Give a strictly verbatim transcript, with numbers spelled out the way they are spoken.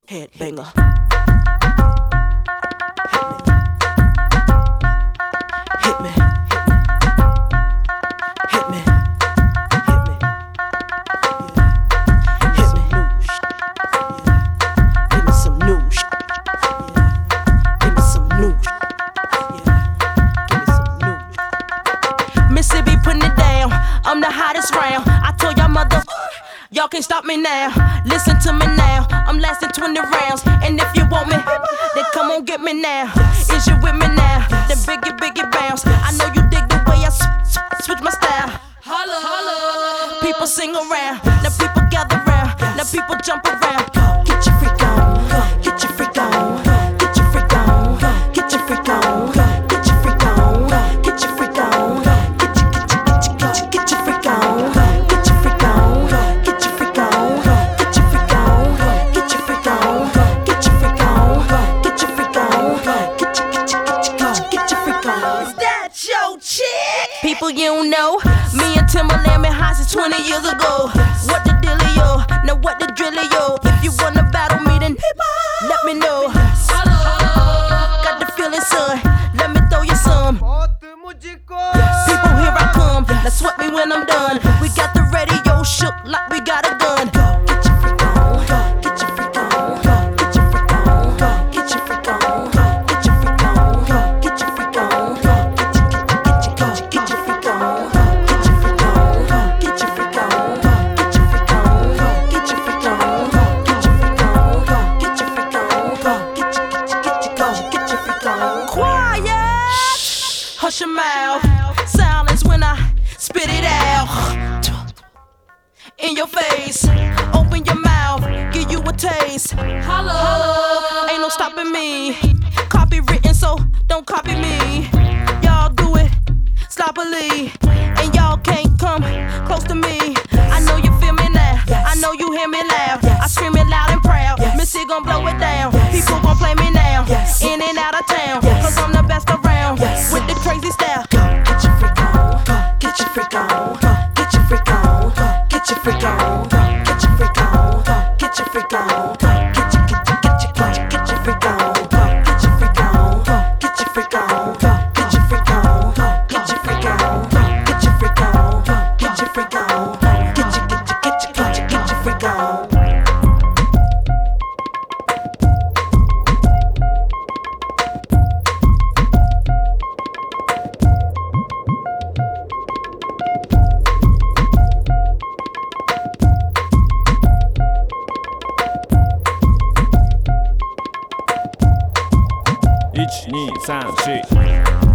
Headbanger. Hit me. Hit me. Hit me. Hit me. Give me some new sh- Give me some new sh- Give me some new sh- Mississippi putting it down. I'm the hottest round. I told y'all mother, y'all can't stop me now. Listen to me now. I'm lasting twenty rounds. And if you want me, then come on get me now. Is you with me now? Then biggie, biggie bounce. I know you dig the way I sw- sw- switch my style. Holla, holla. People sing around. Now people gather round. Now people jump around. Get your freak on. Get your freak on. Get your freak on. Get your freak on. Get your freak on. Get your freak on. Get your, get your, get your, get your, get your freak on. Get your freak on. Get your freak on. Get your freak on. Get your freak on. Get your freak on. Get your freak on. Get your, get your, get your, get your freak on. Is that your chick? People you don't know. Me and Timberland been high since twenty years ago. What the dealio? Now what the drillio? If you wanna battle me, then let me know. Got the feeling, son. Let me throw you some. People, here I come. Now sweat me when I'm done. We got the radio shook like we got a gun. Get your freak on. Get your freak on. Get your freak on. Get your freak on. Get your freak on. Get your freak on. Get your, get your, get your, get your freak on. Get your freak on. Get your freak on. Get your freak on. Get your freak on. Get your freak on. Get your freak on. Get your, get your, get your, get your freak on. Quiet. Hush your mouth. Silence when I spit it out. In your face. Open your mouth. Give you a taste. Holla. Holla. Ain't no stopping me. Copywritten, so don't copy me. Y'all do it sloppily. And y'all can't come close to me. I know you feel me now. I know you hear me loud. I scream it loud and proud. Missy gon' blow it down. People gon' play me now. In and out of town. Cause I'm the best around. With the crazy style. Get your freak on. Get your freak on. Get your freak on. Get your freak on. Get your freak on. Get your freak on. Get your, get your, get your, get your, get your freak on. Get your freak on. Get your freak on. Get your freak on. Get your freak on. Get your freak on. Get your freak on. Get your, get your, get your, get your, get your freak on. 一二三四。